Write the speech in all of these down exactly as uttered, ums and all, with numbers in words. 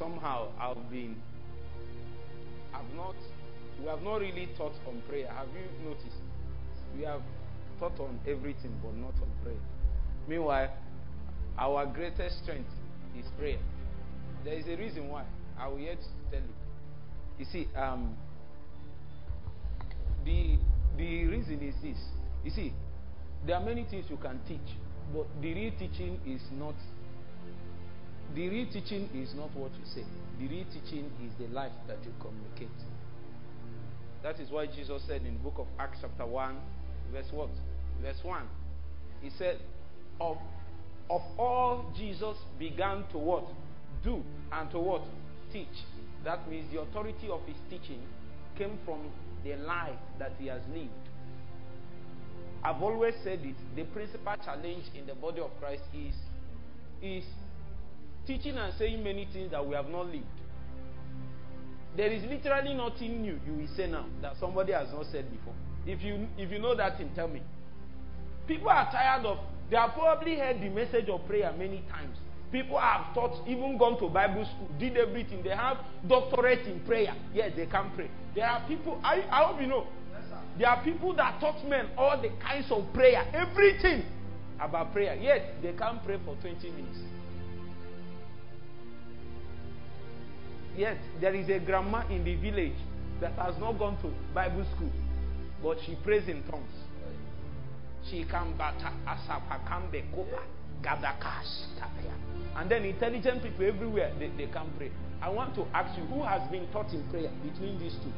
somehow I've been, I've not, we have not really taught on prayer. Have you noticed? We have taught on everything, but not on prayer. Meanwhile, our greatest strength is prayer. There is a reason why. I will yet tell you. You see, um, the the reason is this. You see, there are many things you can teach, but the real teaching is not. The real teaching is not what you say. The real teaching is the life that you communicate. That is why Jesus said in the book of Acts chapter one, verse what? Verse one. He said, of, of all Jesus began to what? Do and to what? Teach. That means the authority of his teaching came from the life that he has lived. I've always said it. The principal challenge in the body of Christ is, is teaching and saying many things that we have not lived. There is literally nothing new you will say now that somebody has not said before. If you if you know that thing, tell me. People are tired of, they have probably heard the message of prayer many times. People have taught, even gone to Bible school, did everything. They have doctorate in prayer. Yes, they can pray. There are people, I, I hope you know, yes, there are people that taught men all the kinds of prayer, everything about prayer. Yet, they can't pray for twenty minutes. Yet, there is a grandma in the village that has not gone to Bible school, but she prays in tongues. She can bata asapakambe kopa gadakas tapia. And then intelligent people everywhere, they, they can pray. I want to ask you, who has been taught in prayer between these two?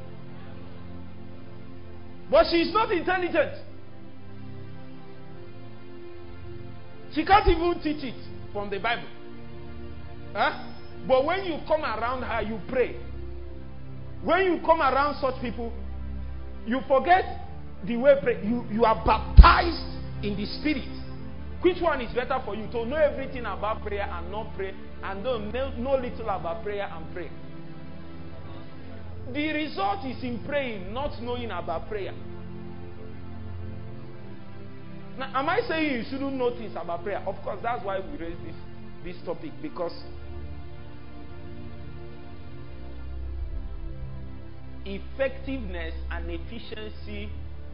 But she is not intelligent. She can't even teach it from the Bible. Huh? But when you come around her, you pray. When you come around such people, you forget the way pray. You, you are baptized in the Spirit. Which one is better for you? To know everything about prayer and not pray, and don't know, know little about prayer and pray. The result is in praying, not knowing about prayer. Now, am I saying you shouldn't know things about prayer? Of course, that's why we raise this, this topic, because effectiveness and efficiency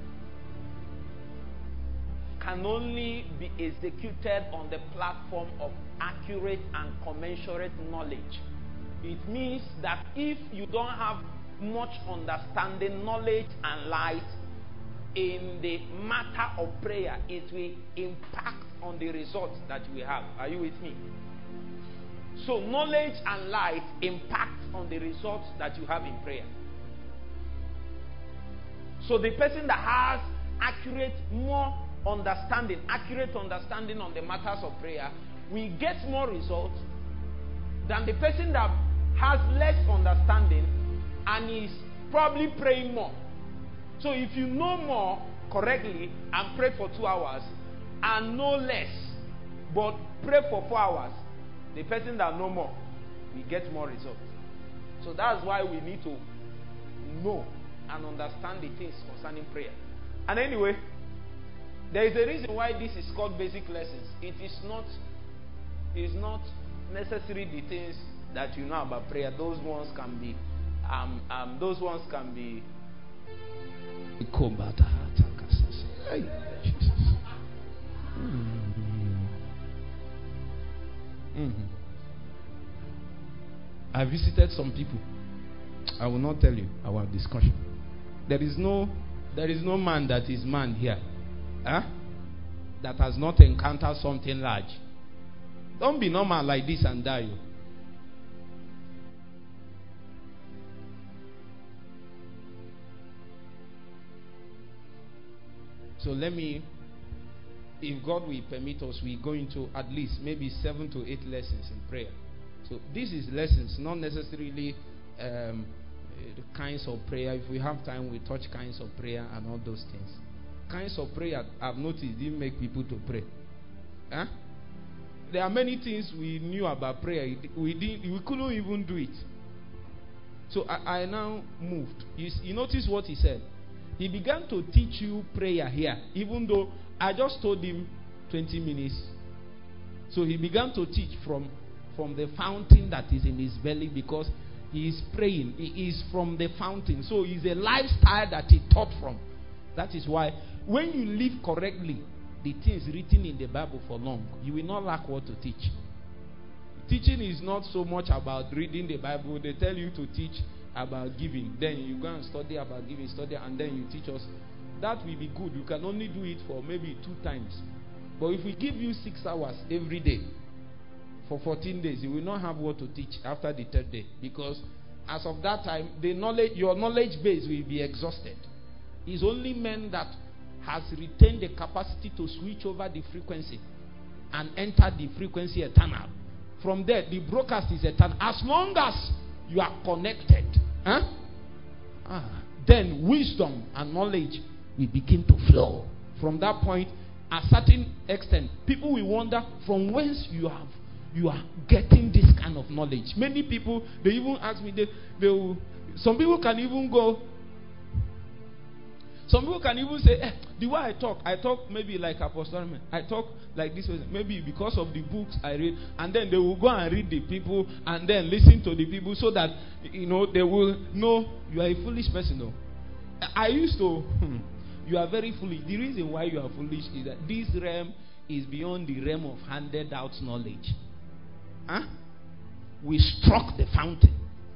can only be executed on the platform of accurate and commensurate knowledge. It means that if you don't have much understanding, knowledge, and light in the matter of prayer, it will impact on the results that you will have. Are you with me? So knowledge and light impact on the results that you have in prayer. So the person that has accurate, more understanding, accurate understanding on the matters of prayer will get more results than the person that has less understanding and is probably praying more. So if you know more correctly and pray for two hours and know less but pray for four hours, the person that know more will get more results. So that's why we need to know and understand the things concerning prayer. And anyway, there is a reason why this is called basic lessons. It is not, it is not necessarily the things that you know about prayer. Those ones can be, um, um, those ones can be. Hey, Jesus. Mm-hmm. Mm-hmm. I visited some people. I will not tell you our discussion. There is no, there is no man that is man here. Huh? That has not encountered something large. Don't be normal like this and die. So let me, if God will permit us, we go into at least maybe seven to eight lessons in prayer. So this is lessons, not necessarily um, the kinds of prayer. If we have time, we touch kinds of prayer and all those things. Kinds of prayer, I've noticed, didn't make people to pray. Huh? There are many things we knew about prayer. We didn't, we couldn't even do it. So I, I now moved. You, you notice what he said? He began to teach you prayer here, even though I just told him twenty minutes. So he began to teach from from the fountain that is in his belly, because he is praying. He is from the fountain. So it's a lifestyle that he taught from. That is why when you live correctly, the things written in the Bible for long, you will not lack what to teach. Teaching is not so much about reading the Bible. They tell you to teach about giving. Then you go and study about giving, study, and then you teach us. That will be good. You can only do it for maybe two times. But if we give you six hours every day for fourteen days, you will not have what to teach after the third day. Because as of that time, the knowledge, your knowledge base will be exhausted. It's only men that has retained the capacity to switch over the frequency and enter the frequency eternal. From there, the broadcast is eternal. As long as you are connected, huh? ah, then wisdom and knowledge will begin to flow. From that point, a certain extent, people will wonder from whence you have you are getting this kind of knowledge. Many people, they even ask me, they, they will, some people can even go. Some people can even say, eh, the way I talk, I talk maybe like Apostle Man. I talk like this way. Maybe because of the books I read. And then they will go and read the people and then listen to the people so that, you know, they will know you are a foolish person. No. I used to, you are very foolish. The reason why you are foolish is that this realm is beyond the realm of handed out knowledge. Huh? We struck the fountain.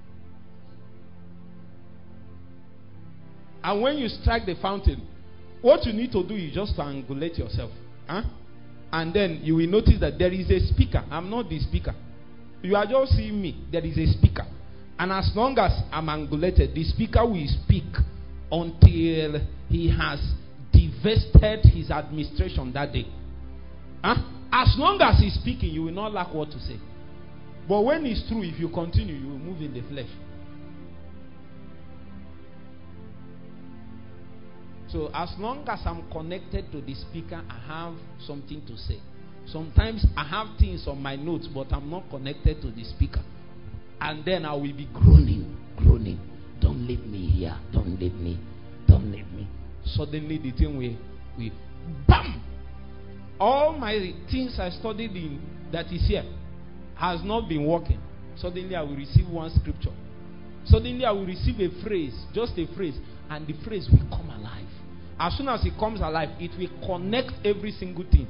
And when you strike the fountain, what you need to do is just triangulate yourself. Huh? And then you will notice that there is a speaker. I'm not the speaker. You are just seeing me. There is a speaker. And as long as I'm angulated, the speaker will speak until he has divested his administration that day. Huh? As long as he's speaking, you will not lack what to say. But when it's true, if you continue, you will move in the flesh. So as long as I'm connected to the speaker, I have something to say. Sometimes I have things on my notes, but I'm not connected to the speaker. And then I will be groaning, groaning. Don't leave me here. Don't leave me. Don't leave me. Suddenly the thing will, will bam! All my things I studied in that is here has not been working. Suddenly I will receive one scripture. Suddenly I will receive a phrase, just a phrase, and the phrase will come alive. As soon as it comes alive, it will connect every single thing.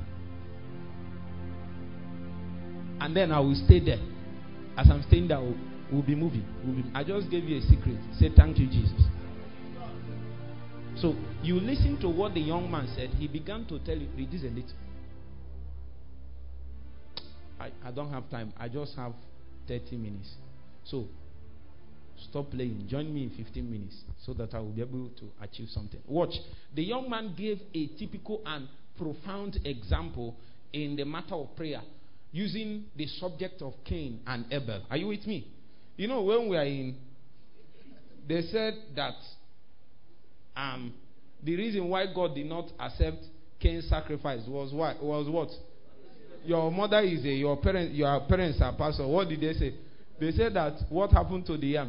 And then I will stay there. As I'm staying there, we'll, we'll be moving. We'll be, I just gave you a secret. Say thank you, Jesus. So you listen to what the young man said. He began to tell you, read this a little. I, I don't have time. I just have thirty minutes. So stop playing. Join me in fifteen minutes so that I will be able to achieve something. Watch. The young man gave a typical and profound example in the matter of prayer using the subject of Cain and Abel. Are you with me? You know, when we are in, they said that um, the reason why God did not accept Cain's sacrifice was why was what? Your mother is a, your parents, your parents are pastor. What did they say? They said that what happened to the yam?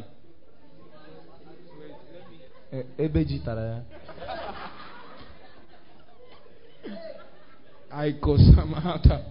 I go Samata.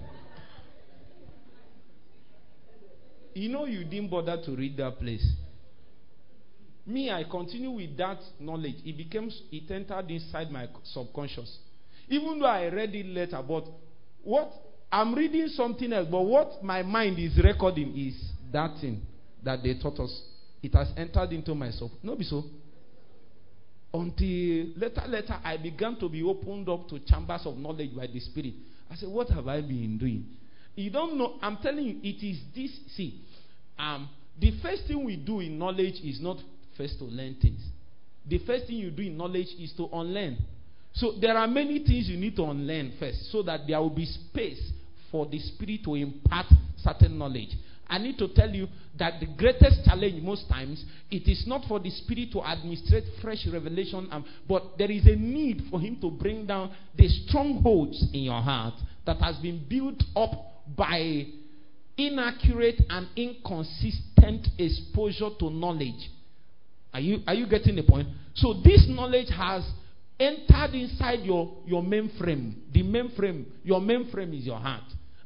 You know, you didn't bother to read that place. Me, I continue with that knowledge. It became, it entered inside my subconscious. Even though I read it later, but what I'm reading something else, but what my mind is recording is that thing that they taught us. It has entered into myself. No, be so. Until later, later, I began to be opened up to chambers of knowledge by the Spirit. I said, what have I been doing? You don't know. I'm telling you, it is this. See, um, the first thing we do in knowledge is not first to learn things. The first thing you do in knowledge is to unlearn. So there are many things you need to unlearn first, so that there will be space for the Spirit to impart certain knowledge. I need to tell you that the greatest challenge most times, it is not for the Spirit to administrate fresh revelation, um, but there is a need for Him to bring down the strongholds in your heart that has been built up by inaccurate and inconsistent exposure to knowledge. Are you, are you getting the point? So this knowledge has entered inside your, your mainframe. The mainframe, your mainframe is your heart.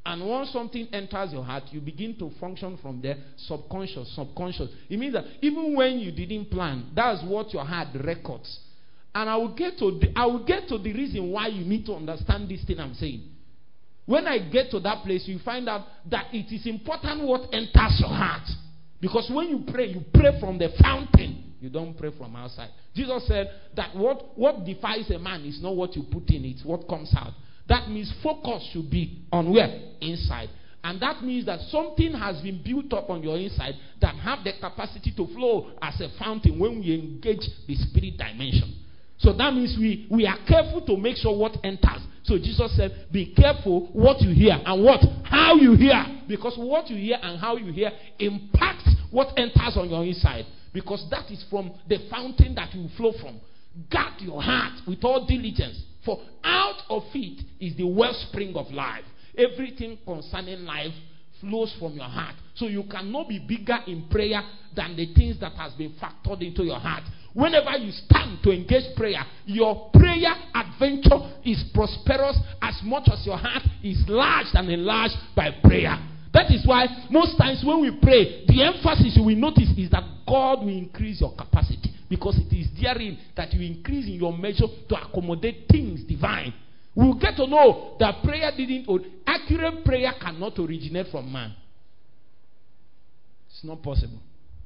And once something enters your heart, you begin to function from there, subconscious, subconscious. It means that even when you didn't plan, that's what your heart records. And I will get to the, I will get to the reason why you need to understand this thing I'm saying. When I get to that place, you find out that it is important what enters your heart. Because when you pray, you pray from the fountain. You don't pray from outside. Jesus said that what, what defies a man is not what you put in, it's what comes out. That means focus should be on where? Inside. And that means that something has been built up on your inside that have the capacity to flow as a fountain when we engage the spirit dimension. So that means we, we are careful to make sure what enters. So Jesus said, be careful what you hear and what? How you hear. Because what you hear and how you hear impacts what enters on your inside. Because that is from the fountain that you flow from. Guard your heart with all diligence. For out of it is the wellspring of life. Everything concerning life flows from your heart. So you cannot be bigger in prayer than the things that has been factored into your heart. Whenever you stand to engage prayer, your prayer adventure is prosperous as much as your heart is large and enlarged by prayer. That is why most times when we pray, the emphasis you will notice is that God will increase your capacity. Because it is therein that you increase in your measure to accommodate things divine. We'll get to know that prayer didn't, accurate prayer cannot originate from man. It's not possible.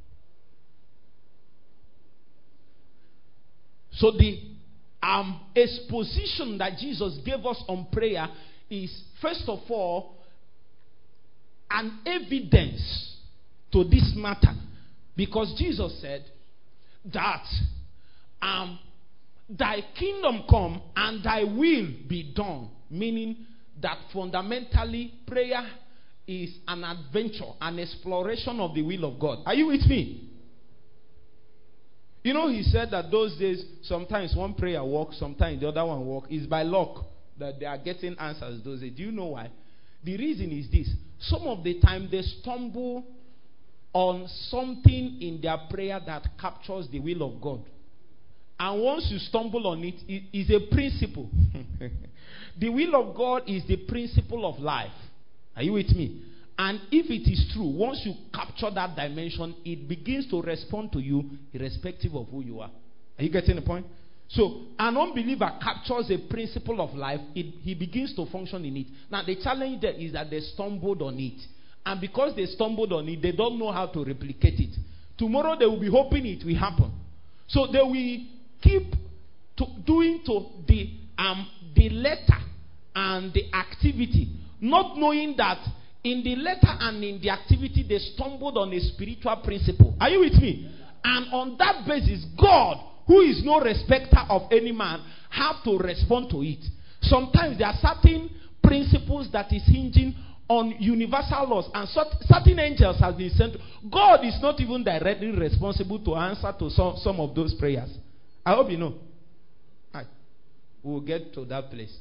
So the um, exposition that Jesus gave us on prayer is, first of all, an evidence to this matter. Because Jesus said that um, thy kingdom come and thy will be done. Meaning that fundamentally prayer is an adventure, an exploration of the will of God. Are you with me? You know, he said that those days, sometimes one prayer works, sometimes the other one works. It's by luck that they are getting answers those days. Do you know why? The reason is this. Some of the time they stumble on something in their prayer that captures the will of God. And once you stumble on it, it is a principle. The will of God is the principle of life. Are you with me? And if it is true, once you capture that dimension, it begins to respond to you irrespective of who you are. Are you getting the point? So, an unbeliever captures a principle of life, it, he begins to function in it. Now, the challenge there is that they stumbled on it. And because they stumbled on it, they don't know how to replicate it. Tomorrow, they will be hoping it will happen. So, they will keep to doing to the, um, the letter and the activity, not knowing that in the letter and in the activity, they stumbled on a spiritual principle. Are you with me? And on that basis, God, who is no respecter of any man, have to respond to it. Sometimes there are certain principles that is hinging on universal laws, and certain angels have been sent. God is not even directly responsible to answer to some, some of those prayers. I hope you know. Right. We'll get to that place.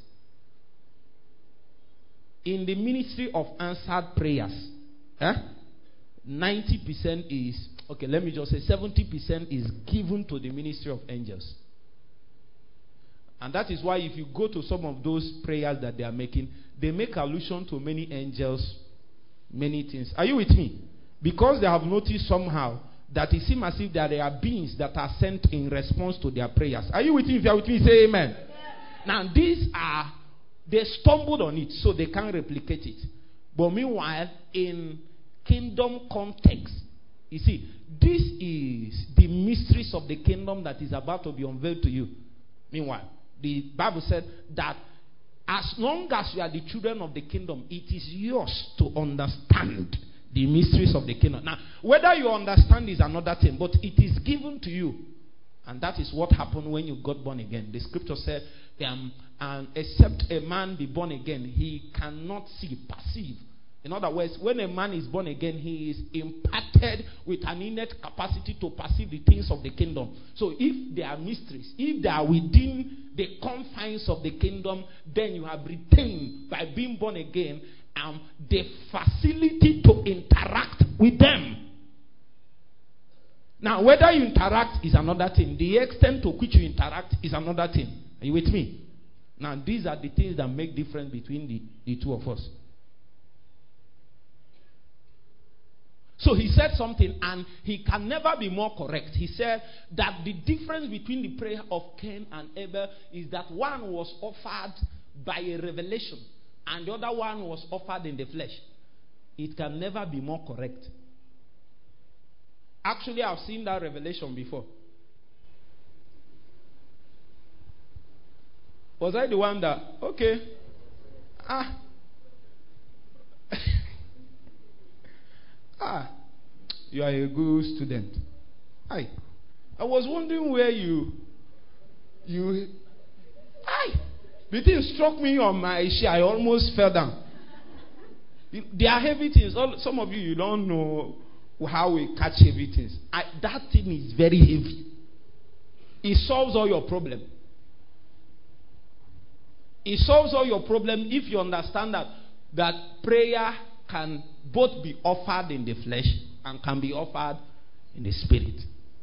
In the ministry of answered prayers, eh, ninety percent is, okay, let me just say seventy percent is given to the ministry of angels. And that is why if you go to some of those prayers that they are making, they make allusion to many angels, many things. Are you with me? Because they have noticed somehow that it seems as if there are beings that are sent in response to their prayers. Are you with me? If you are with me, say amen. Amen. Now these are, they stumbled on it, so they can't replicate it. But meanwhile, in kingdom context, you see, this is the mysteries of the kingdom that is about to be unveiled to you. Meanwhile, the Bible said that as long as you are the children of the kingdom, it is yours to understand the mysteries of the kingdom. Now, whether you understand is another thing, but it is given to you. And that is what happened when you got born again. The scripture said, um, and except a man be born again, he cannot see, perceive. In other words, when a man is born again, he is imparted with an innate capacity to perceive the things of the kingdom. So if there are mysteries, if they are within the confines of the kingdom, then you have retained, by being born again, um, the facility to interact with them. Now, whether you interact is another thing. The extent to which you interact is another thing. Are you with me? Now, these are the things that make difference between the, the two of us. So he said something, and he can never be more correct. He said that the difference between the prayer of Cain and Abel is that one was offered by a revelation, and the other one was offered in the flesh. It can never be more correct. Actually, I've seen that revelation before. Was I the one that, okay, ah, ah, you are a good student. Hi. I was wondering where you, you, hi. The thing struck me on my chair. I almost fell down. They are heavy things. All, some of you, you don't know how we catch heavy things. I, that thing is very heavy. It solves all your problem. It solves all your problem if you understand that that prayer can both be offered in the flesh and can be offered in the spirit.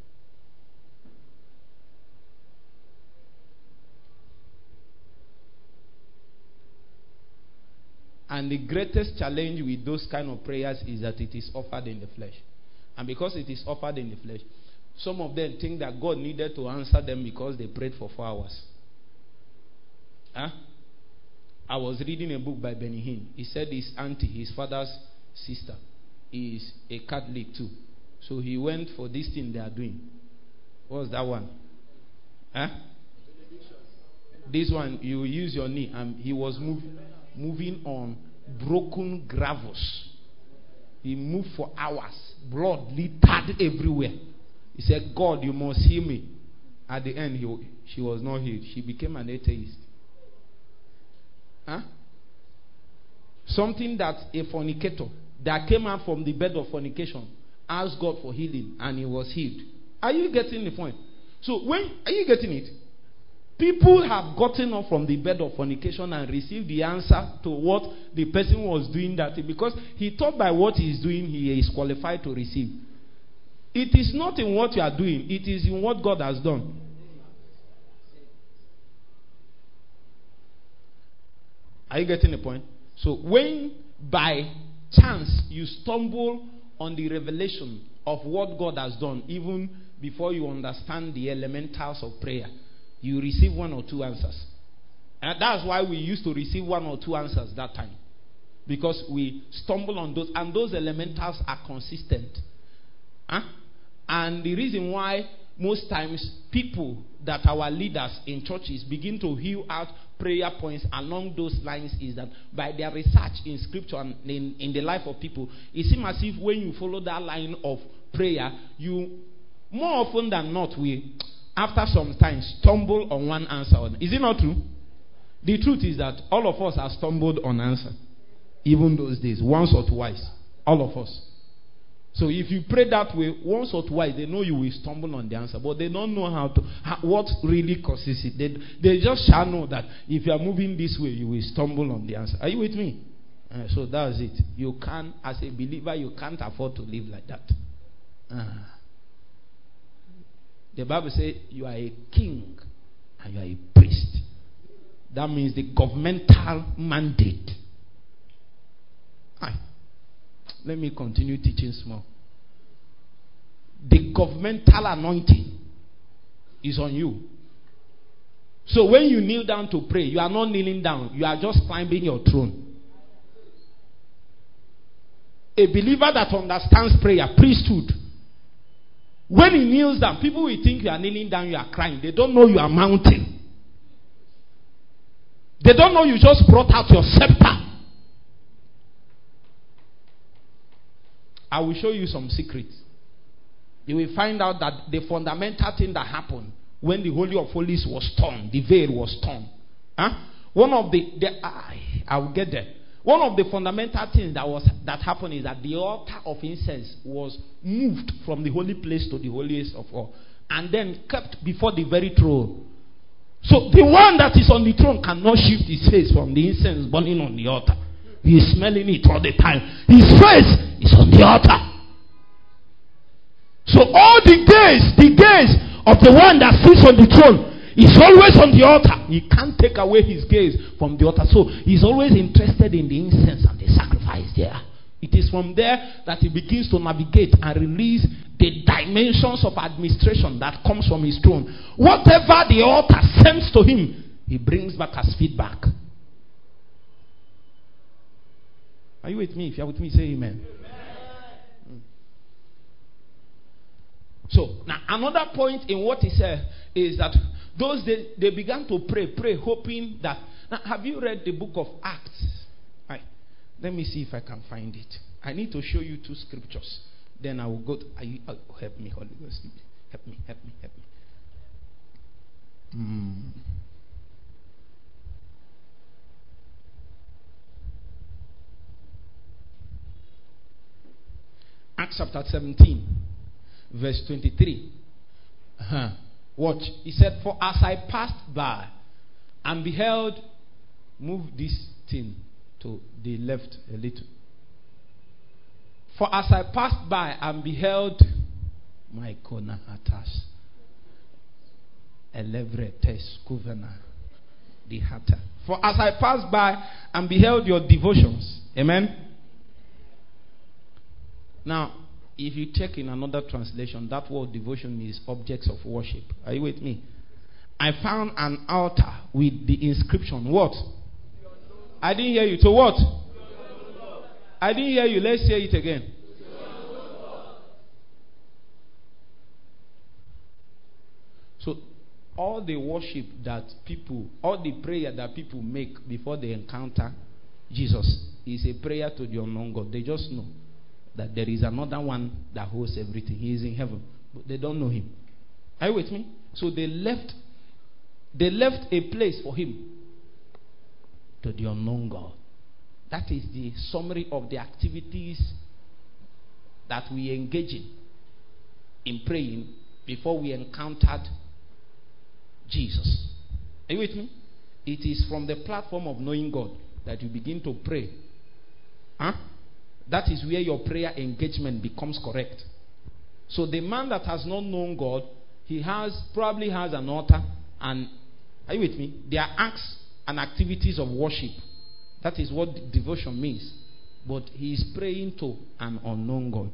And the greatest challenge with those kind of prayers is that it is offered in the flesh. And because it is offered in the flesh, some of them think that God needed to answer them because they prayed for four hours. Huh? I was reading a book by Benny Hinn. He said his auntie, his father's sister, is a Catholic too. So he went for this thing they are doing. What was that one? Huh? This one, you use your knee. And he was move, moving on broken gravels. He moved for hours. Blood littered everywhere. He said, God, you must heal me. At the end, he, she was not healed. She became an atheist. Huh? Something that a fornicator that came out from the bed of fornication asked God for healing, and he was healed. Are you getting the point? So when are you getting it? People have gotten up from the bed of fornication and received the answer to what the person was doing that day, because he thought by what he is doing he is qualified to receive. It is not in what you are doing, it is in what God has done. Are you getting the point? So when by chance you stumble on the revelation of what God has done, even before you understand the elementals of prayer, you receive one or two answers. And that's why we used to receive one or two answers that time. Because we stumble on those, and those elementals are consistent. Huh? And the reason why most times people that our leaders in churches begin to hew out prayer points along those lines is that by their research in scripture and in, in the life of people, it seems as if when you follow that line of prayer, you more often than not will, after some time, stumble on one answer. Is it not true? The truth is that all of us have stumbled on answer. Even those days, once or twice. All of us. So if you pray that way once or twice, they know you will stumble on the answer, but they don't know how to how, what really causes it. They, they just shall know that if you are moving this way, you will stumble on the answer. Are you with me? Uh, so that's it. You can't, as a believer, you can't afford to live like that. Uh, the Bible says you are a king and you are a priest. That means the governmental mandate. Aye. Let me continue teaching small. The governmental anointing is on you. So when you kneel down to pray, you are not kneeling down. You are just climbing your throne. A believer that understands prayer, priesthood, when he kneels down, people will think you are kneeling down, you are crying. They don't know you are mounting. They don't know you just brought out your scepter. I will show you some secrets. You will find out that the fundamental thing that happened when the Holy of Holies was torn, the veil was torn. Huh? One of the, the I, I will get there. One of the fundamental things that was that happened is that the altar of incense was moved from the holy place to the holiest of all, and then kept before the very throne. So the one that is on the throne cannot shift his face from the incense burning on the altar. He is smelling it all the time. His face is on the altar. So all the gaze, the gaze of the one that sits on the throne is always on the altar. He can't take away his gaze from the altar. So he's always interested in the incense and the sacrifice there. It is from there that he begins to navigate and release the dimensions of administration that comes from his throne. Whatever the altar sends to him, he brings back as feedback. Are you with me? If you are with me, say amen. Amen. So, now another point in what he said is that those days they began to pray, pray, hoping that. Now, have you read the book of Acts? Right. Let me see if I can find it. I need to show you two scriptures. Then I will go to, are you, oh, help me, Holy Ghost. Help me, help me, help me. Mm. Acts chapter seventeen, verse twenty-three. Uh-huh. Watch. He said, for as I passed by and beheld, move this thing to the left a little. For as I passed by and beheld, my kona hatas, elevretes kuvena, the hata. For as I passed by and beheld your devotions, amen. Now, if you check in another translation, that word devotion is objects of worship. Are you with me? I found an altar with the inscription, what? I didn't hear you. To what? I didn't hear you. Let's hear it again. So, all the worship that people, all the prayer that people make before they encounter Jesus is a prayer to the unknown God. They just know that there is another one that holds everything. He is in heaven, but they don't know him. Are you with me? So they left, they left a place for him to the unknown God. That is the summary of the activities that we engage in in praying before we encountered Jesus. Are you with me? It is from the platform of knowing God that you begin to pray. Huh? That is where your prayer engagement becomes correct. So the man that has not known God, he has probably has an altar, and are you with me? There are acts and activities of worship. That is what devotion means. But he is praying to an unknown God.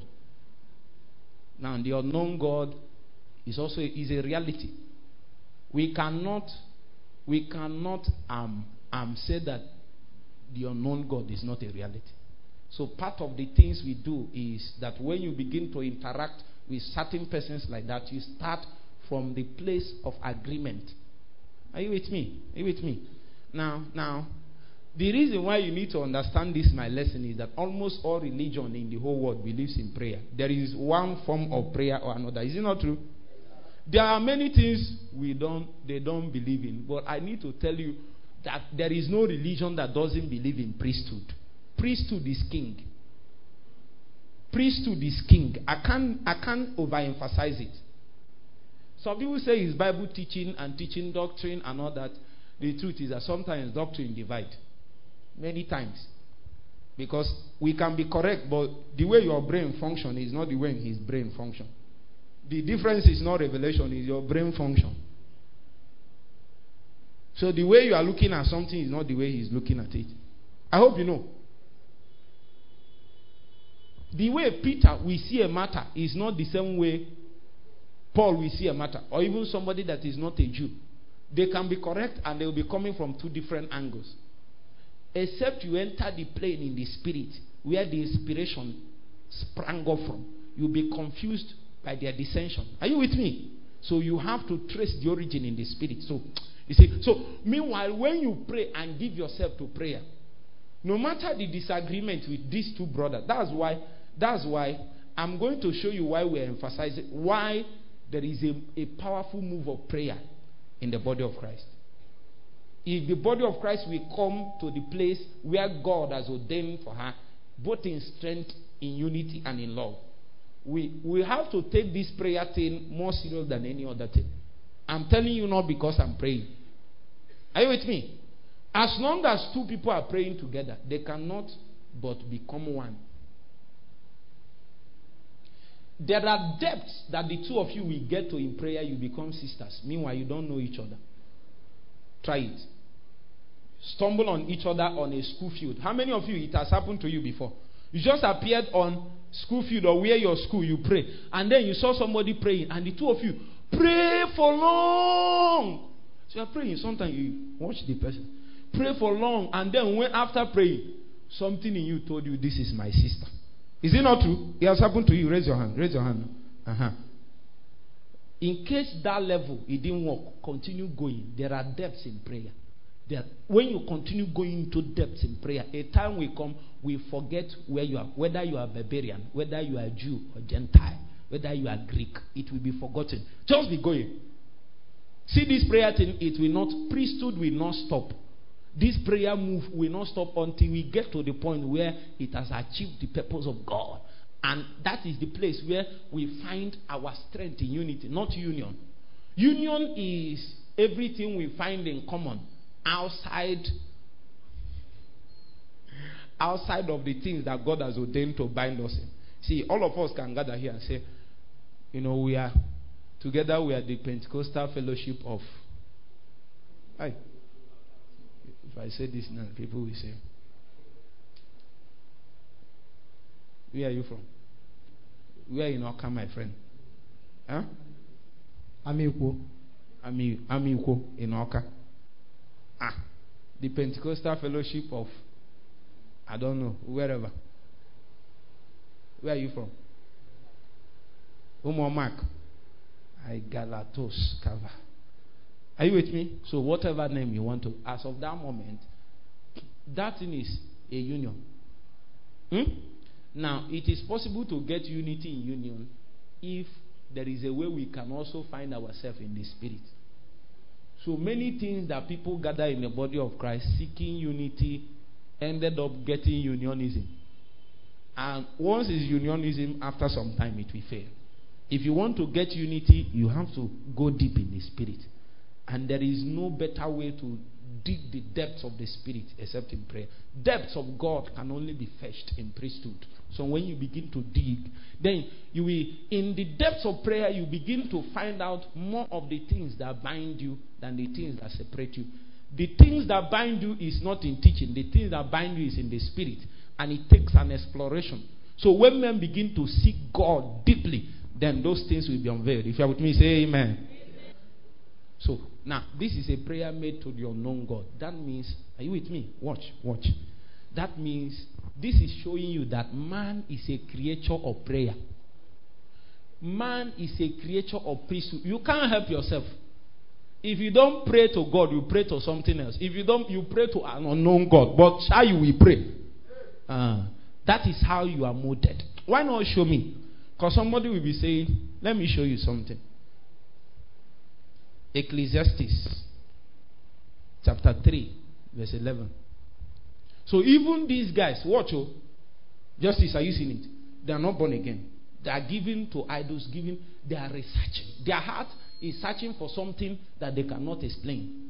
Now the unknown God is also is a reality. We cannot we cannot um, um say that the unknown God is not a reality. So part of the things we do is that when you begin to interact with certain persons like that, you start from the place of agreement. Are you with me? Are you with me? Now, now, the reason why you need to understand this, my lesson, is that almost all religion in the whole world believes in prayer. There is one form of prayer or another. Is it not true? There are many things we don't, they don't believe in. But I need to tell you that there is no religion that doesn't believe in priesthood. Priesthood is king. Priesthood is king. I can't, I can't overemphasize it. Some people say it's Bible teaching and teaching doctrine and all that. The truth is that sometimes doctrine divide. Many times. Because we can be correct, but the way your brain functions is not the way his brain functions. The difference is not revelation, it's your brain function. So the way you are looking at something is not the way he's looking at it. I hope you know. The way Peter will see a matter is not the same way Paul will see a matter, or even somebody that is not a Jew. They can be correct and they will be coming from two different angles. Except you enter the plane in the spirit where the inspiration sprang up from. You'll be confused by their dissension. Are you with me? So you have to trace the origin in the spirit. So you see, so meanwhile, when you pray and give yourself to prayer, no matter the disagreement with these two brothers, that's why that's why I'm going to show you why we're emphasizing why there is a, a powerful move of prayer in the body of Christ. If the body of Christ will come to the place where God has ordained for her, both in strength, in unity, and in love, we, we have to take this prayer thing more serious than any other thing. I'm telling you not because I'm praying. Are you with me? As long as two people are praying together, they cannot but become one. There are depths that the two of you will get to in prayer, you become sisters. Meanwhile, you don't know each other. Try it. Stumble on each other on a school field. How many of you, it has happened to you before? You just appeared on school field or where your school, you pray. And then you saw somebody praying, and the two of you pray for long. So you're praying. Sometimes you watch the person. Pray for long. And then when after praying, something in you told you, this is my sister. Is it not true? It has happened to you. Raise your hand. Raise your hand. Uh-huh. In case that level, it didn't work, continue going. There are depths in prayer. There, when you continue going into depths in prayer, a time will come, we forget where you are. Whether you are barbarian, whether you are Jew or Gentile, whether you are Greek, it will be forgotten. Just be going. See this prayer thing, it will not, priesthood will not stop. This prayer move will not stop until we get to the point where it has achieved the purpose of God. And that is the place where we find our strength in unity, not union. Union is everything we find in common outside, outside of the things that God has ordained to bind us in. See, all of us can gather here and say, you know, we are together, we are the Pentecostal fellowship of. Hi. If I say this now, people will say, where are you from? Where are you not come, my friend? Huh? I'm equal. I'm equal in Oka. Ah, the Pentecostal fellowship of, I don't know, wherever. Where are you from? Umo Mark. I Galatos Kava. Are you with me? So whatever name you want to, as of that moment, that thing is a union. Hmm? Now, it is possible to get unity in union if there is a way we can also find ourselves in the spirit. So many things that people gather in the body of Christ seeking unity ended up getting unionism. And once it's unionism, after some time it will fail. If you want to get unity, you have to go deep in the spirit. And there is no better way to dig the depths of the spirit except in prayer. Depths of God can only be fetched in priesthood. So when you begin to dig, then you will, in the depths of prayer, you begin to find out more of the things that bind you than the things that separate you. The things that bind you is not in teaching. The things that bind you is in the spirit. And it takes an exploration. So when men begin to seek God deeply, then those things will be unveiled. If you are with me, say amen. So, now, this is a prayer made to the unknown God. That means, are you with me? Watch, watch. That means, this is showing you that man is a creature of prayer. Man is a creature of priesthood. You can't help yourself. If you don't pray to God, you pray to something else. If you don't, you pray to an unknown God. But how you will pray? Uh, that is how you are molded. Why not show me? Because somebody will be saying, let me show you something. Ecclesiastes chapter three verse eleven. So even these guys, watch, oh, justice, are you seeing it? They are not born again. They are given to idols, giving, they are researching. Their heart is searching for something that they cannot explain.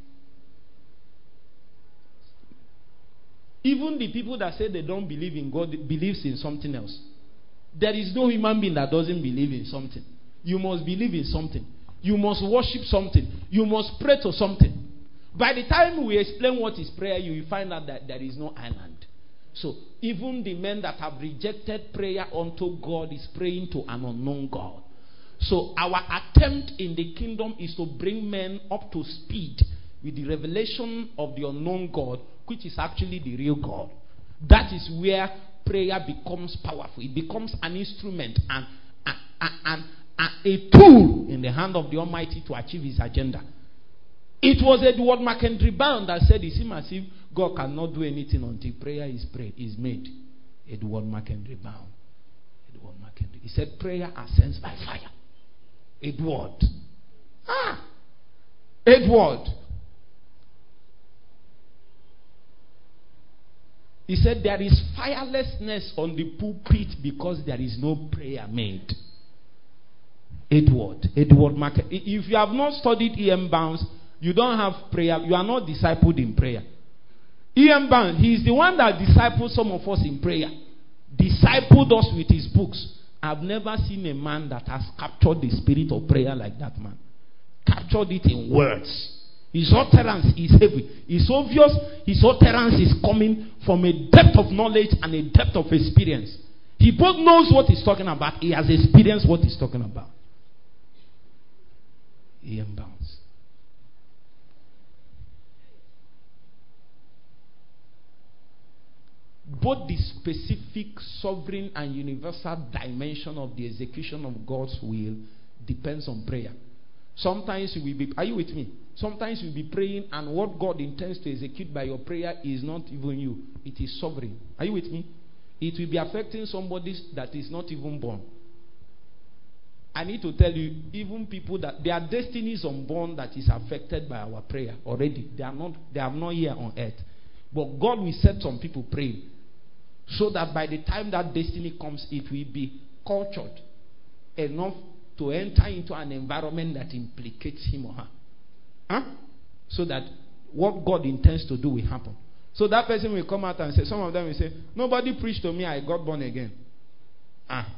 Even the people that say they don't believe in God believes in something else. There is no human being that doesn't believe in something. You must believe in something. You must worship something. You must pray to something. By the time we explain what is prayer, you will find out that there is no island. So, even the men that have rejected prayer unto God is praying to an unknown God. So, our attempt in the kingdom is to bring men up to speed with the revelation of the unknown God, which is actually the real God. That is where prayer becomes powerful. It becomes an instrument and, and, and, and a tool in the hand of the Almighty to achieve his agenda. It was Edward Mackenzie Bound that said, it seems as if God cannot do anything until prayer is prayed, is made. Edward Mackenzie Bound. Edward Mackenzie. He said, prayer ascends by fire. Edward. Ah! Edward. He said, there is firelessness on the pulpit because there is no prayer made. Edward. Edward Mackenzie. If you have not studied E M Bounds, you don't have prayer. You are not discipled in prayer. E M Bounds, he is the one that discipled some of us in prayer. Discipled us with his books. I've never seen a man that has captured the spirit of prayer like that man. Captured it in words. His utterance is heavy. It's obvious his utterance is coming from a depth of knowledge and a depth of experience. He both knows what he's talking about. He has experienced what he's talking about. He unbounds. Both the specific, sovereign, and universal dimension of the execution of God's will depends on prayer. Sometimes you will be, are you with me? Sometimes you'll be praying, and what God intends to execute by your prayer is not even you. It is sovereign. Are you with me? It will be affecting somebody that is not even born. I need to tell you, even people that their destiny is unborn that is affected by our prayer already. They are not, they are not here on earth. But God will set some people praying, so that by the time that destiny comes, it will be cultured enough to enter into an environment that implicates him or her. Huh? So that what God intends to do will happen. So that person will come out and say, some of them will say, nobody preached to me, I got born again. Ah.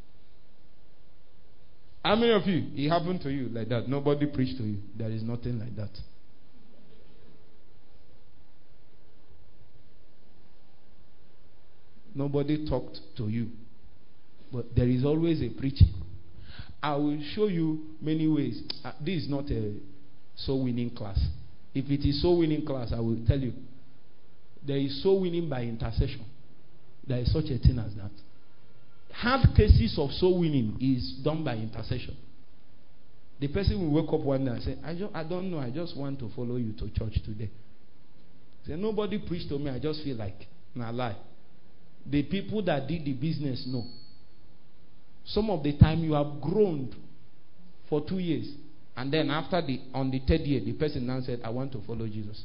How many of you, it happened to you like that? Nobody preached to you. There is nothing like that. Nobody talked to you. But there is always a preaching. I will show you many ways. Uh, this is not a soul winning class. If it is soul winning class, I will tell you. There is soul winning by intercession. There is such a thing as that. Hard cases of soul winning is done by intercession. The person will wake up one day and say, I, just, I don't know, I just want to follow you to church today. Say, nobody preached to me, I just feel like. Nah, lie. The people that did the business know. Some of the time you have groaned for two years. And then after the, on the third year, the person now said, I want to follow Jesus.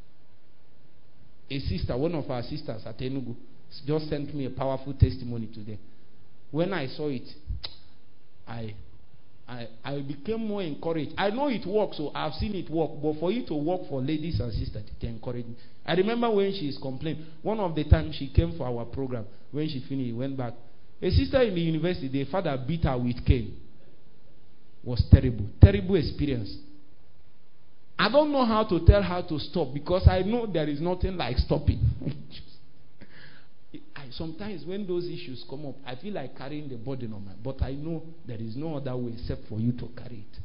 A sister, one of our sisters at Enugu, just sent me a powerful testimony today. When I saw it, I, I, I became more encouraged. I know it works, so I've seen it work. But for it to work for ladies and sisters, it encouraged me. I remember when she is complaining. One of the times she came for our program, when she finished, went back. A sister in the university, the father beat her with cane. Was terrible. Terrible experience. I don't know how to tell her to stop, because I know there is nothing like stopping. I, sometimes when those issues come up, I feel like carrying the burden on my, but I know there is no other way except for you to carry it.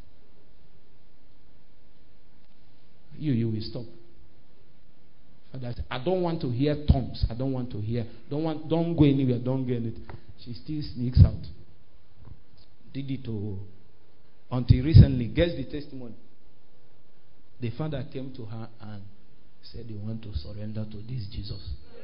You, you will stop. Father, I don't want to hear tongues. I don't want to hear. Don't want. Don't go anywhere. Don't get it. She still sneaks out. Did it to, until recently. Guess the testimony. The father came to her and said, "You want to surrender to this Jesus."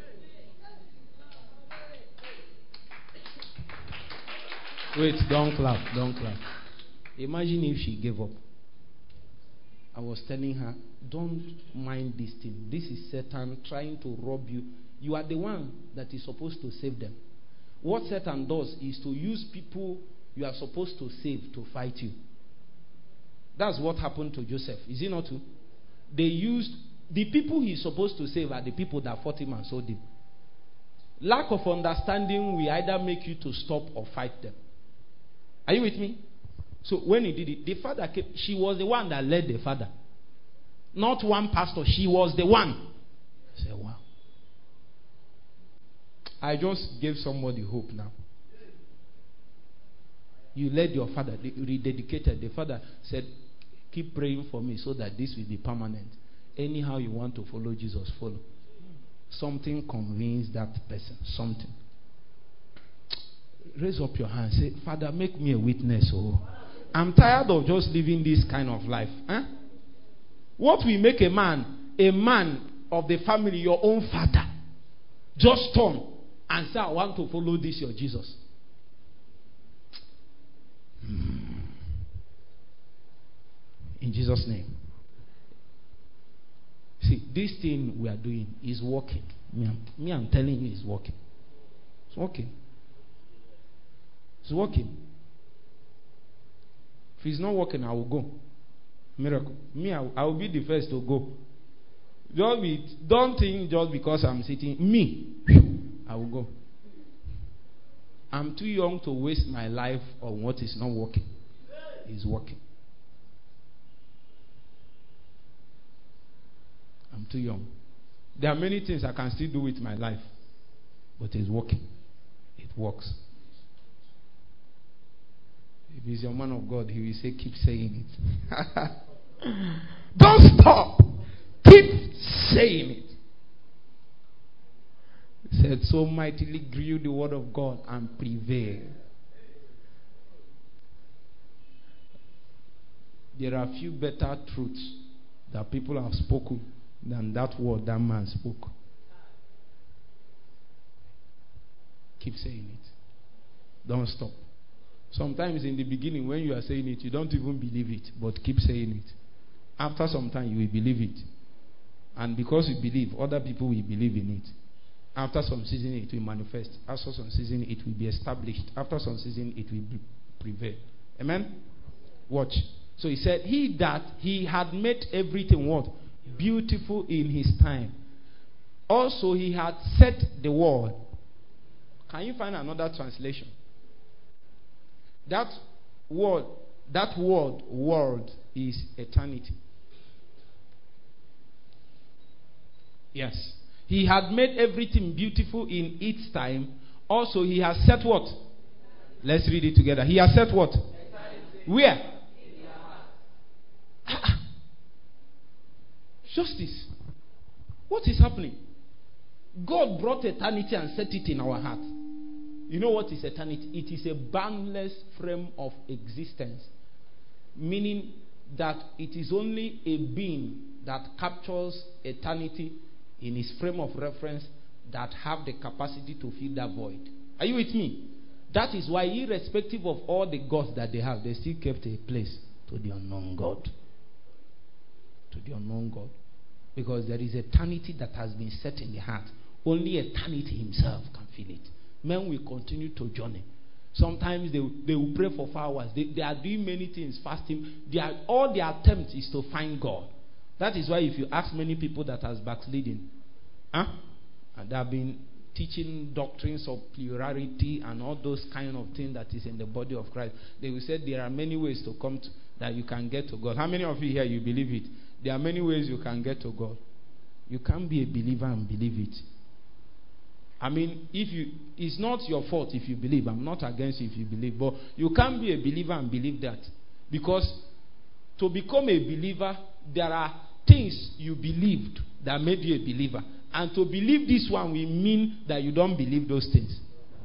Wait, don't clap, don't clap. Imagine if she gave up. I was telling her, don't mind this thing. This is Satan trying to rob you. You are the one that is supposed to save them. What Satan does is to use people you are supposed to save to fight you. That's what happened to Joseph. Is it not true? They used, the people he's supposed to save are the people that fought him and sold him. Lack of understanding will either make you to stop or fight them. Are you with me? So when he did it, the father came. She was the one that led the father. Not one pastor. She was the one. I said, wow. I just gave somebody hope now. You led your father. They rededicated. The father said, keep praying for me so that this will be permanent. Anyhow you want to follow Jesus, follow. Something convinced that person. Something. Raise up your hand. Say, Father, make me a witness. Oh, I'm tired of just living this kind of life. Huh? What will make a man, a man of the family, your own father, just turn and say, I want to follow this, your Jesus? Hmm. In Jesus' name. See, this thing we are doing is working. Me, I'm, me, I'm telling you, it's working. It's working. It's working. If it's not working, I will go. Miracle. Me, I will, I will be the first to go. Don't, be, don't think just because I'm sitting. Me, I will go. I'm too young to waste my life on what is not working. It's working. too young. There are many things I can still do with my life, but it's working. It works. If he's your man of God, he will say, keep saying it. Don't stop. Keep saying it. He said, so mightily grew the word of God and prevailed. There are few better truths that people have spoken than that word that man spoke. Keep saying it. Don't stop. Sometimes in the beginning when you are saying it, you don't even believe it, but keep saying it. After some time, you will believe it. And because you believe, other people will believe in it. After some season, it will manifest. After some season, it will be established. After some season, it will be prevail. Amen? Watch. So he said, he that he had made everything what? Beautiful in his time. Also, he had set the world. Can you find another translation? That word, that word, world, is eternity. Yes. He had made everything beautiful in its time. Also, he has set what? Let's read it together. He has set what? Where? Justice. What is happening? God brought eternity and set it in our heart. You know what is eternity? It is a boundless frame of existence. Meaning that it is only a being that captures eternity in his frame of reference that have the capacity to fill that void. Are you with me? That is why, irrespective of all the gods that they have, they still kept a place to the unknown God. To the unknown God. Because there is eternity that has been set in the heart. Only eternity himself can feel it. Men will continue to journey. Sometimes they, they will pray for four hours. They, they are doing many things, fasting. They are, all their attempt is to find God. That is why if you ask many people that has backsliding, huh? and they have been teaching doctrines of plurality and all those kind of things that is in the body of Christ, they will say there are many ways to come to, that you can get to God. How many of you here, you believe it? There are many ways you can get to God. You can't be a believer and believe it. I mean, if you, it's not your fault if you believe. I'm not against you if you believe. But you can't be a believer and believe that. Because to become a believer, there are things you believed that made you a believer. And to believe this one will mean that you don't believe those things.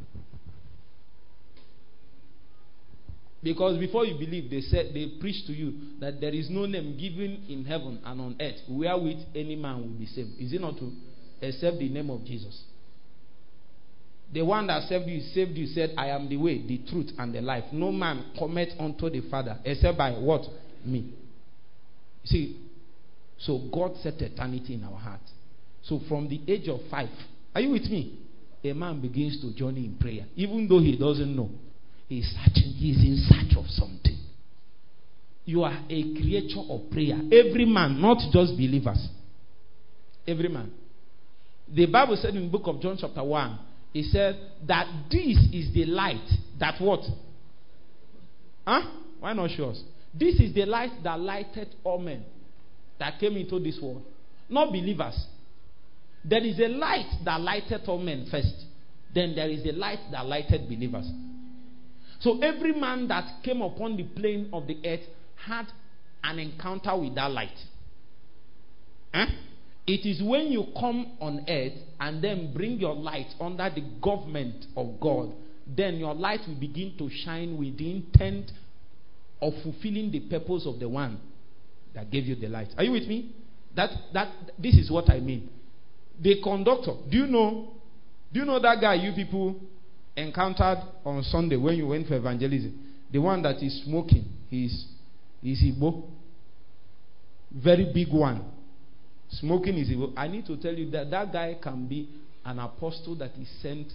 Because before you believe, they said, they preach to you that there is no name given in heaven and on earth wherewith any man will be saved. Is it not true? Except the name of Jesus. The one that saved you, saved you, said, I am the way, the truth, and the life. No man cometh unto the Father except by what? Me. See, so God set eternity in our heart. So from the age of five, are you with me? A man begins to journey in prayer. Even though he doesn't know. He's searching. He's in search of something. You are a creature of prayer. Every man, not just believers. Every man. The Bible said in the book of John chapter one, it said that this is the light that what? Huh? Why not show us? This is the light that lighted all men that came into this world. Not believers. There is a light that lighted all men first. Then there is a light that lighted believers. So every man that came upon the plane of the earth had an encounter with that light. Huh? It is when you come on earth and then bring your light under the government of God, then your light will begin to shine with the intent of fulfilling the purpose of the one that gave you the light. Are you with me? That that this is what I mean. The conductor, do you know? Do you know that guy you people encountered on Sunday when you went for evangelism? The one that is smoking, he's he's Igbo. Very big one. Smoking is Igbo. I need to tell you that that guy can be an apostle that is sent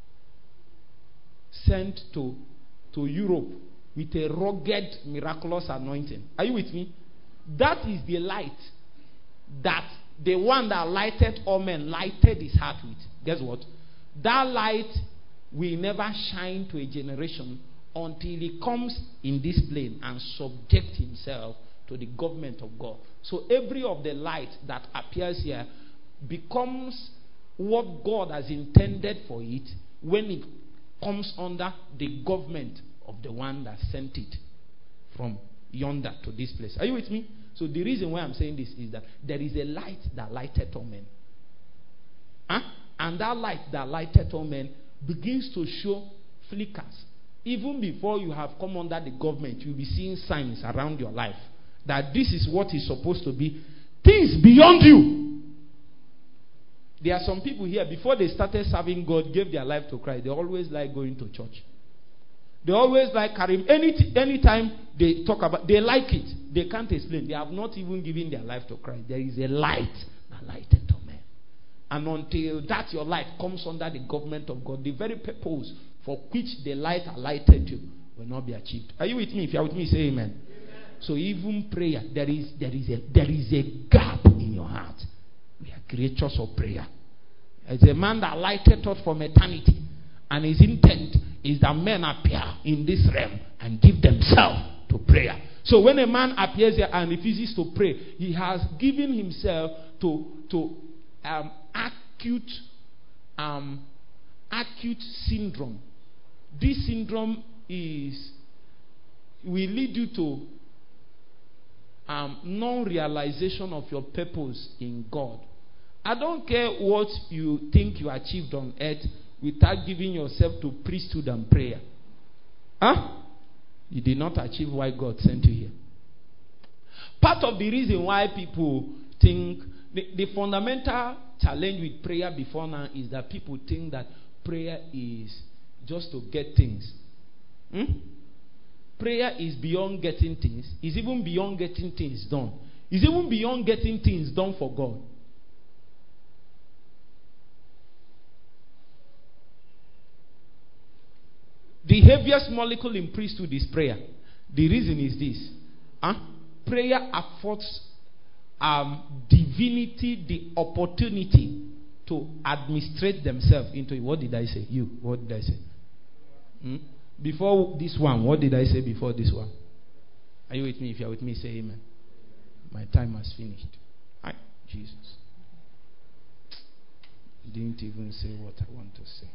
sent to to Europe with a rugged, miraculous anointing. Are you with me? That is the light that the one that lighted all men lighted his heart with. Guess what? That light will never shine to a generation until he comes in this plane and subject himself to the government of God. So every of the light that appears here becomes what God has intended for it when it comes under the government of the one that sent it from yonder to this place. Are you with me? So the reason why I'm saying this is that there is a light that lighteth all men. Huh? And that light that lighteth all men begins to show flickers. Even before you have come under the government, you'll be seeing signs around your life that this is what is supposed to be. Things beyond you. There are some people here, before they started serving God, gave their life to Christ. They always like going to church. They always like carrying. Any anytime they talk about, they like it. They can't explain. They have not even given their life to Christ. There is a light that lighteth all men. And until that your light comes under the government of God, the very purpose for which the light lighted you will not be achieved. Are you with me? If you are with me, say amen. Amen. So even prayer, there is there is a there is a gap in your heart. We are creatures of prayer. As a man that lighted us from eternity, and his intent is that men appear in this realm and give themselves to prayer. So when a man appears here and refuses to pray, he has given himself to to um, acute um, acute syndrome. This syndrome is will lead you to um, non-realization of your purpose in God. I don't care what you think you achieved on earth without giving yourself to priesthood and prayer. Huh? You did not achieve why God sent you here. Part of the reason why people think the, the fundamental challenge with prayer before now is that people think that prayer is just to get things. Hmm? Prayer is beyond getting things. It's even beyond getting things done. It's even beyond getting things done for God. The heaviest molecule in priesthood is prayer. The reason is this. Huh? Prayer affords um, divinity the opportunity to administrate themselves into it. What did I say? You. What did I say? Hmm? Before this one, what did I say before this one? Are you with me? If you are with me, say amen. My time has finished. Hi, Jesus. Didn't even say what I want to say.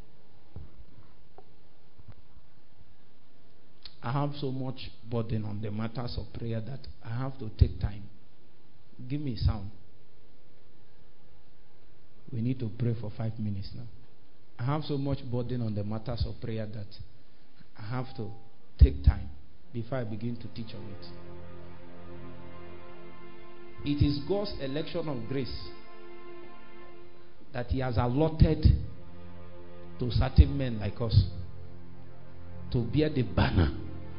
I have so much burden on the matters of prayer that I have to take time. Give me sound. We need to pray for five minutes now. I have so much burden on the matters of prayer that I have to take time before I begin to teach on it. It is God's election of grace that He has allotted to certain men like us to bear the banner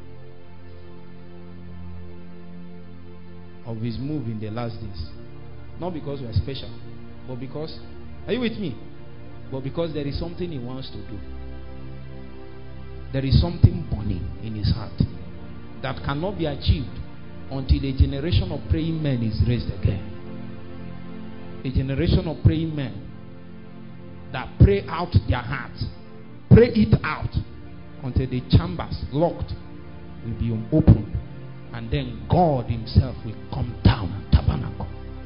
of His move in the last days. Not because we are special, but because, are you with me? But because there is something He wants to do. There is something burning in His heart that cannot be achieved until a generation of praying men is raised again. A generation of praying men that pray out their hearts, pray it out until the chambers locked will be opened, and then God Himself will come down and tabernacle.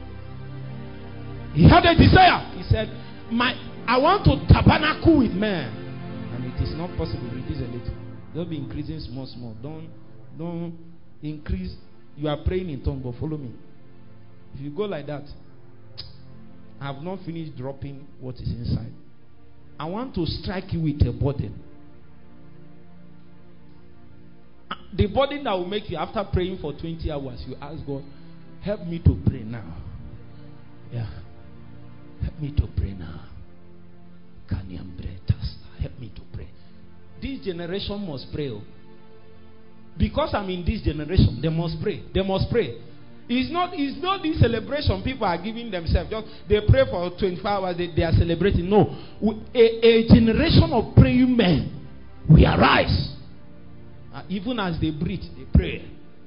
He had a desire. He said, "My, I want to tabernacle with men," and it is not possible. Reduce a little. Don't be increasing small, small. Don't, don't increase. You are praying in tongues, but follow me. If you go like that, I have not finished dropping what is inside. I want to strike you with a burden. The burden that will make you, after praying for twenty hours, you ask God, help me to pray now. Yeah. Help me to pray now. Help me to pray. This generation must pray. Because I'm in this generation, they must pray. They must pray. It's not, it's not this celebration people are giving themselves. Just they pray for twenty-four hours, they, they are celebrating. No. A, a generation of praying men will arise. Uh, even as they breathe, they pray.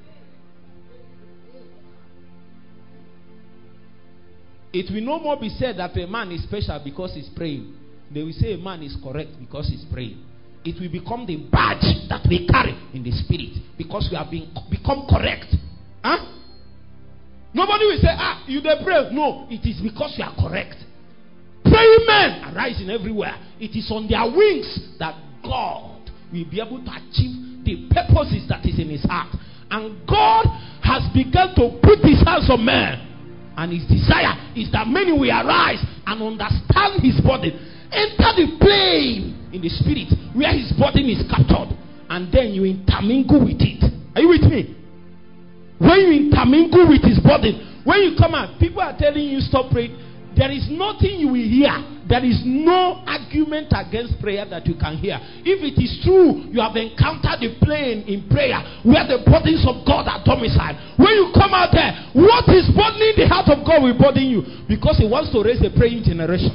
It will no more be said that a man is special because he's praying. They will say a man is correct because he's praying. It will become the badge that we carry in the spirit because we have been become correct. Huh? Nobody will say, ah, you dey pray. No, it is because you are correct. Praying men arising everywhere. It is on their wings that God will be able to achieve the purposes that is in his heart. And God has begun to put his hands on men. And his desire is that many will arise and understand his burden. Enter the plane in the spirit where his burden is captured. And then you intermingle with it. Are you with me? When you intermingle with his burden, when you come out, people are telling you stop praying. There is nothing you will hear. There is no argument against prayer that you can hear. If it is true, you have encountered the plane in prayer where the burdens of God are domiciled. When you come out there, what is burdening the heart of God will burden you, because he wants to raise a praying generation.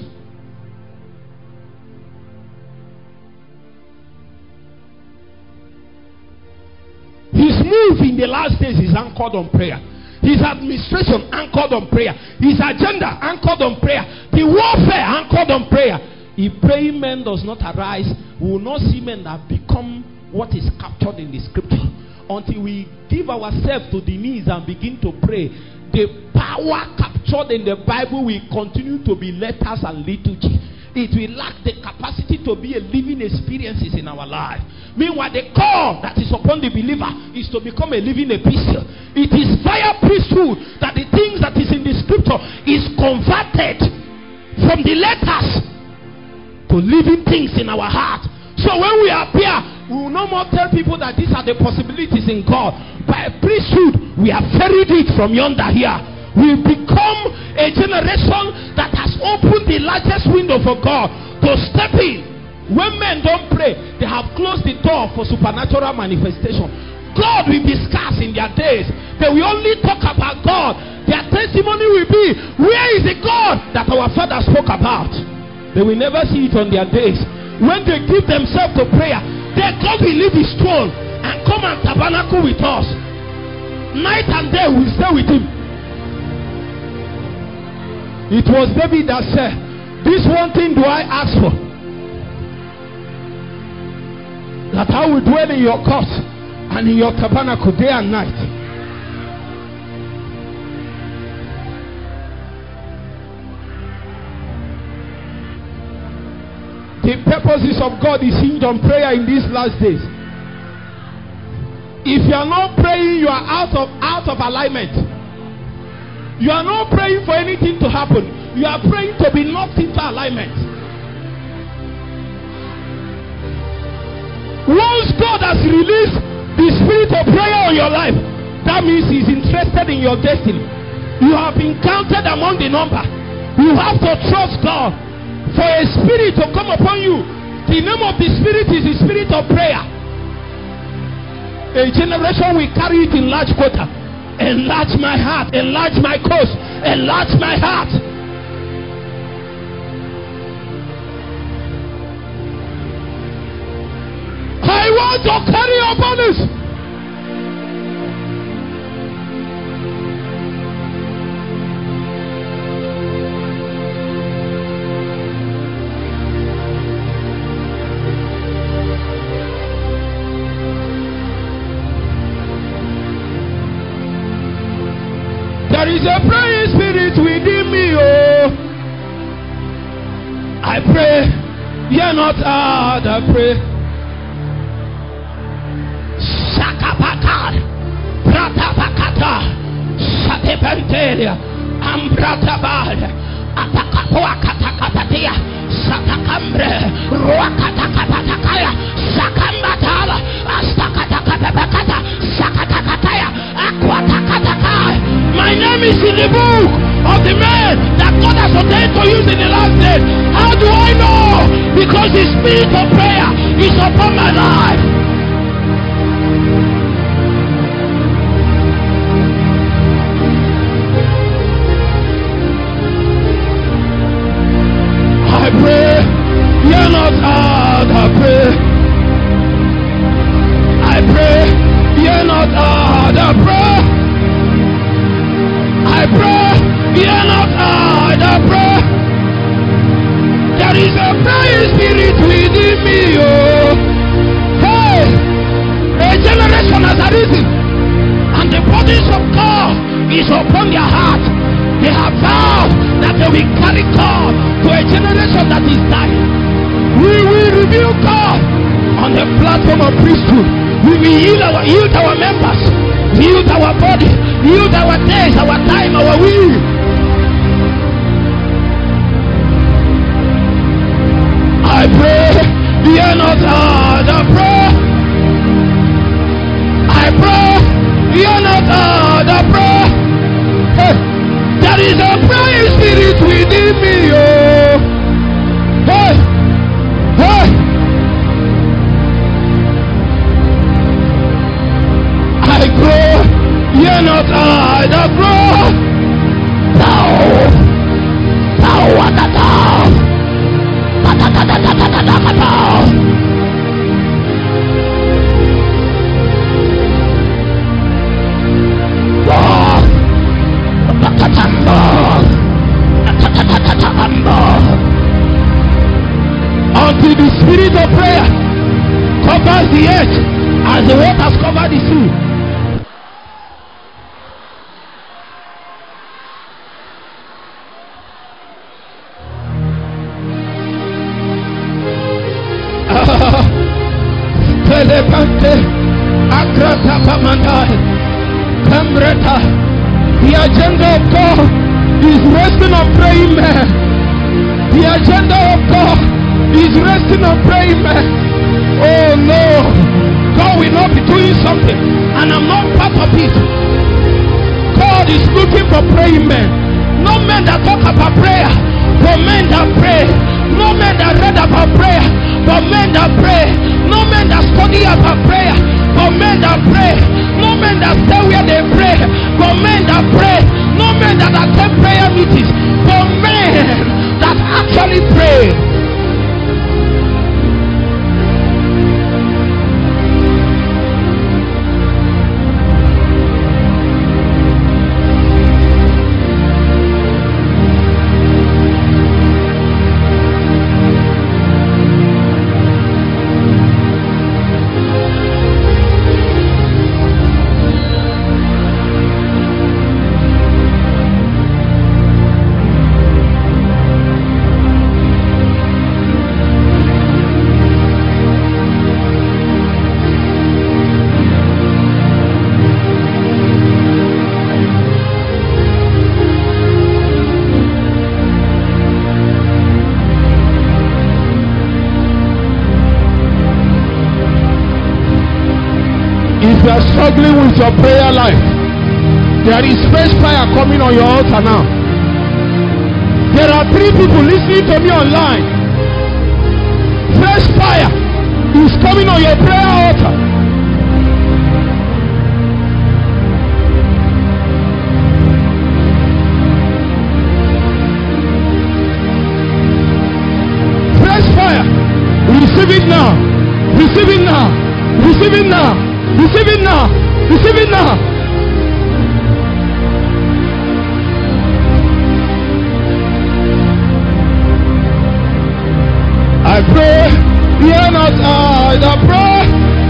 His move in the last days is anchored on prayer. His administration anchored on prayer. His agenda anchored on prayer. The warfare anchored on prayer. If praying men does not arise, we will not see men that become what is captured in the scripture. Until we give ourselves to the knees and begin to pray, the power captured in the Bible will continue to be letters and liturgy. It will lack the capacity to be a living experiences in our life. Meanwhile, the call that is upon the believer is to become a living epistle. It is via priesthood that the things that is in the scripture is converted from the letters to living things in our heart. So when we appear, we will no more tell people that these are the possibilities in God. By priesthood, we have ferried it from yonder here. We become a generation that has opened the largest window for God to step in. When men don't pray, they have closed the door for supernatural manifestation. God will be scarce in their days. They will only talk about God. Their testimony will be, where is the God that our father spoke about? They will never see it on their days. When they give themselves to prayer, their God will leave his throne and come and tabernacle with us. Night and day we will stay with him. It was David that said, this one thing do I ask for, that I will dwell in your courts and in your tabernacle day and night. The purposes of God is hinged on prayer in these last days. If you are not praying, you are out of out of alignment. You are not praying for anything to happen. You are praying to be knocked into alignment. Once God has released the spirit of prayer on your life, that means he's interested in your destiny. You have been counted among the number. You have to trust God for a spirit to come upon you. The name of the spirit is the spirit of prayer. A generation will carry it in large quota. Enlarge my heart, enlarge my coast, enlarge my heart. I want to carry your burdens. There is a praying spirit within me, oh. I pray, hear not hard, I pray. Shakapakar, Pratapakata, Shatepentelia, Ambratabal, Atakapoa Katakatatia, Satakambre, Ruakatakapatakaya, Sakambatala, Astakatakatakata, Sakatakataya, Aquatakataka. My name is in the book of the man that God has ordained to use in the last days. How do I know? Because the spirit of prayer is upon my life. I pray, hear not hard, I pray. I pray, hear not hard, I pray. I pray, hear not hard, I pray. There is a praying spirit within me, oh. Hey, a generation has arisen, and the bodies of God is upon their heart. They have vowed that they will carry God to a generation that is dying. We will reveal God on the platform of priesthood. We will yield our, yield our members, yield our body, yield our days, our time, our will. I pray, hear not God, I pray. I pray, hear not God, I pray. Hey, there is a praying spirit within me, oh. Hey, hey. I pray, hear not God, I pray. Thou, thou art thou. Until the spirit of prayer covers the earth as the waters cover the sea. The agenda of God is resting on praying men. The agenda of God is resting on praying men. Oh no, God will not be doing something and I'm not part of it. God is looking for praying men. No men that talk about prayer, but men that pray. No men that read about prayer, but men that pray. No men that study about prayer, but men that pray. No men that stay where they pray, but men that pray. No men that attend prayer meetings, but men that actually pray. If you are struggling with your prayer life, there is fresh fire coming on your altar now. There are three people listening to me online. Fresh fire is coming on your prayer altar. Fresh fire. Receive it now. Receive it now. Receive it now. Receive it now. Receive it now. I pray, hear not I the pray.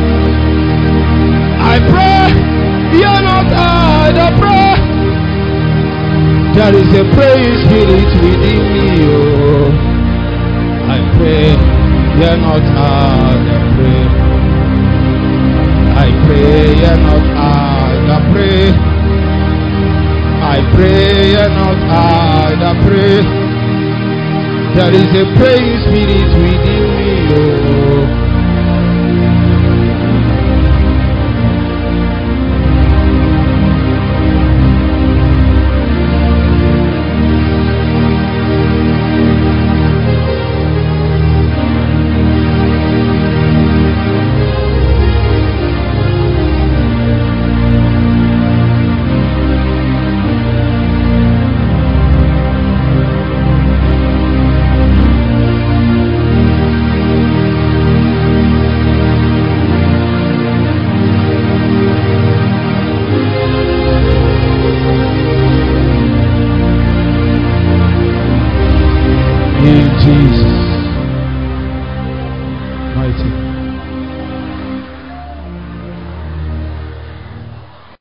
I pray, hear not I the pray. There is a praying spirit within me. Oh, I pray, hear not I the pray. I pray, hear not I the pray. I pray, hear not I the pray. There is a praying spirit within me. Oh.